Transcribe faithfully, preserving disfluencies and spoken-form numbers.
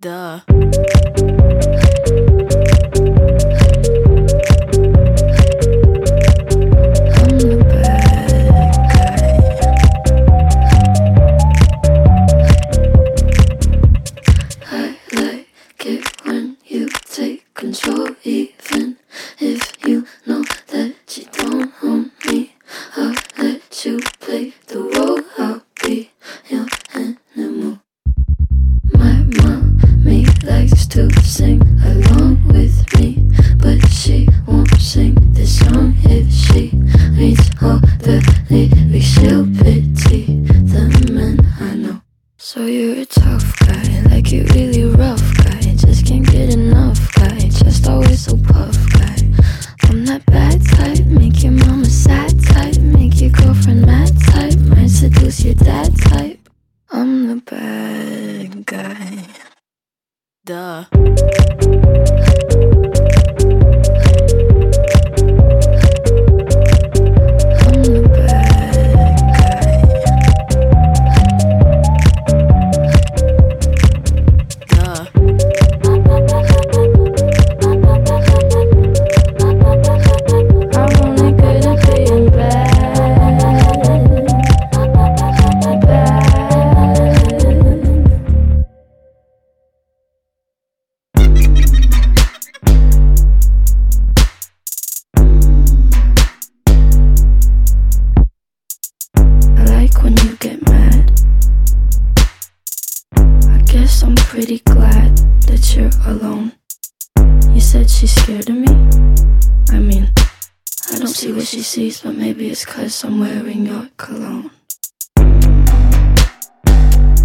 Duh. Control, even if you know that you don't own me. I'll let you play the role. I'll be your animal. My mommy likes to sing along with me, but she won't sing this song if she reads all the lyrics. She'll pity the men I know. So you're a tough guy, like you really rough guy. Just can't get enough guy, just always so puff guy. I'm that bad type, make your mama sad type, make your girlfriend mad type, might seduce your dad type. I'm the bad guy. Duh. When you get mad, I guess I'm pretty glad that you're alone. You said she's scared of me? I mean, I don't see what she sees, but maybe it's 'cause I'm wearing your cologne.